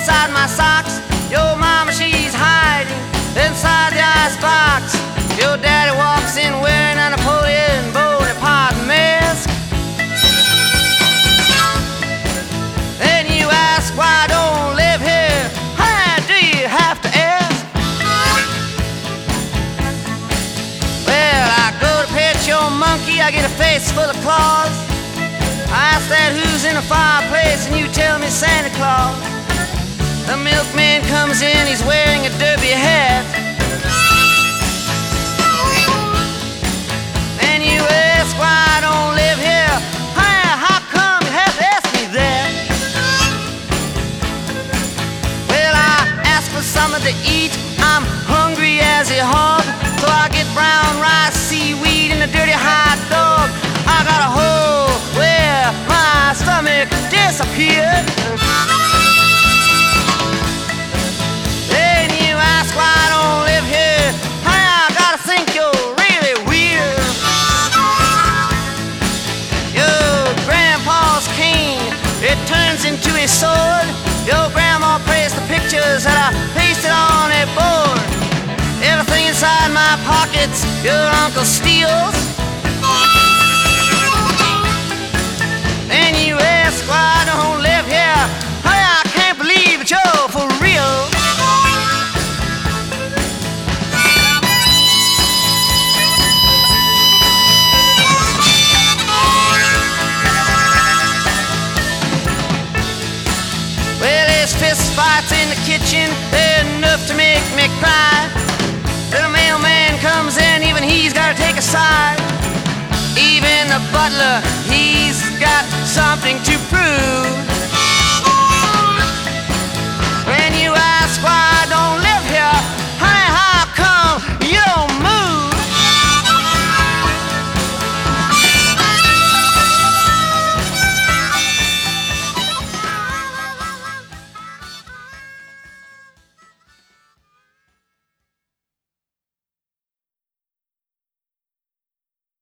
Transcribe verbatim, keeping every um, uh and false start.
inside my socks. Your mama, she's hiding inside the icebox. Your daddy walks in wearing a Napoleon Bonaparte mask. Then you ask why I don't live here. How do you have to ask? Well, I go to pet your monkey, I get a face full of claws. I ask that who's in the fireplace, and you tell me Santa Claus. The milkman comes in, he's wearing a derby hat. And you ask why I don't live here. Hey, how come you have to ask me that? Well, I ask for something to eat, I'm hungry as a hog. So I get brown rice, seaweed, and a dirty hot dog. I got a hole where my stomach disappeared. Then you ask why I don't live here. Hey, I gotta think you're really weird. Your grandpa's cane, it turns into a sword. Your grandma praised the pictures that I pasted on a board. Everything inside my pockets your uncle steals. And you ask why I don't live here. Hey, I can't believe it, you're for real. Well, there's fist fights in the kitchen, they're enough to make me cry. Then a mailman comes in, even he's gotta take a side. Even the butler, he's got something to prove.